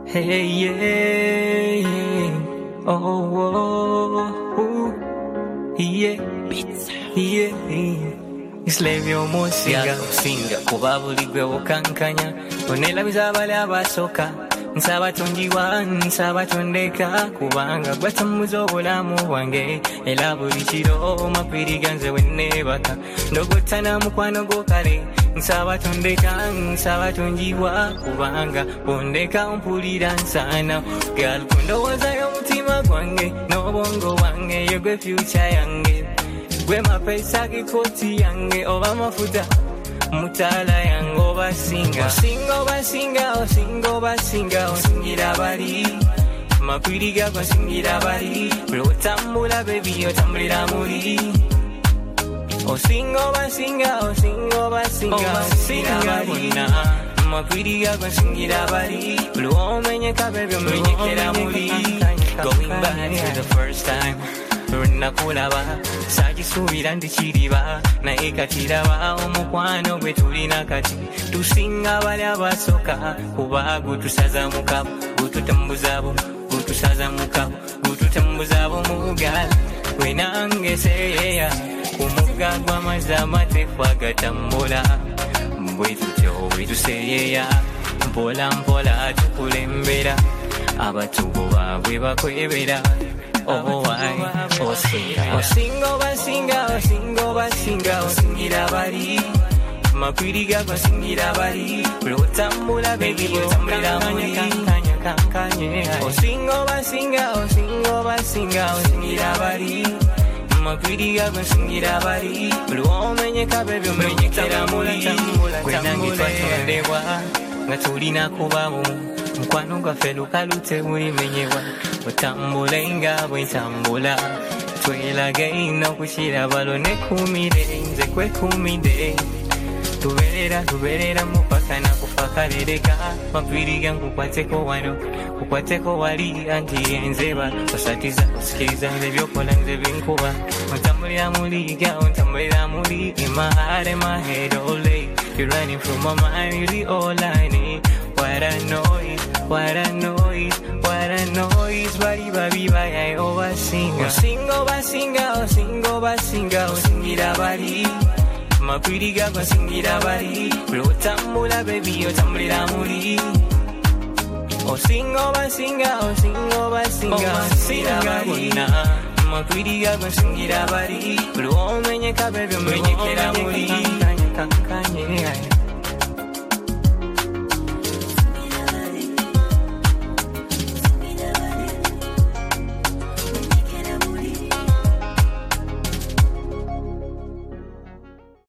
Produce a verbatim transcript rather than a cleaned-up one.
Hey, yeah, yeah. Oh, oh, ooh, yeah, yeah. Islavio musinga, singa kuba buli gwe wokankanya onela bizabale abasoka nsaba tonjiwa nsaba tondeka kubanga gwatambuza obulamu bwange era buli kiro mapiri ganze wennebaka ndogotana mukwano gwo kale nsaba tondeka nsaba tonjiwa kubanga bondeka mpulira nsana gal kundowooza y'omutima gwange n'obwongo bwange yo gwe future yange gwe mapesa kikoti yange oba mafuta mutala yange oba singa osinga oba singa osinga oba singa osingira bali makwiri gago osingira bali lwotambula bebi otambulira muli osinga oba singa osinga oba singa osingira bali makwiri gago osingira bali lwomenyeka bebi omenyekera muli going back to the first time nakulaba sakisubira ndikiriba naye katiraba omukwano gwe tulina kati tusinga bali abasoka kuba gutusaza mukabo gututambuzaabo gutusaza mukabo gututambuzaabo mugala wenange seyeya kumugga gw'amazzi amateefu agatambula bwe tutyo bwe tuseyeya mpola mpola tukulembera abatugo baabwe bakwebera. Oh, why? Oh, singa. Oh, singa, oba singa, oh, singa, oba singa, oh, singira bali. Makwiri gago singira bali. Lwotambula baby, lwotambulira muli. Kankanya, kankanya. Oh, singa, oba singa, oh, singa, oba singa, oh, singira bali. Makwiri gago singira bali. Lwomenyeka baby, omenyekera muli. Gwe nange twatondebwa nga tulina kubamu. Mukwano gwaffe lukalute bulimenyebwa otambula nga bwe ntambula twelage ino okukira balo nekumire nze kwekumide tubeerera tubeerera mupaka nakufakalireka makwiri gange kukwateko wano kukwateko wali anti enzeba osatiza osikiriza nze byokola nze binkuba ontambulira muli ga ontambulira muli in my heart and my head all day you're running through my mind really all I need. What a noise, what a noise, what a noise. Bari babi baya oba singa singa oba singa o singa oba singa o singira bari makwiri gago singira bari lwotambula baby otambulira muli o singa oba singa o singa oba singa o singira bari makwiri gago singira bari lwomenyeka baby omenyekera muli kankanya kankanya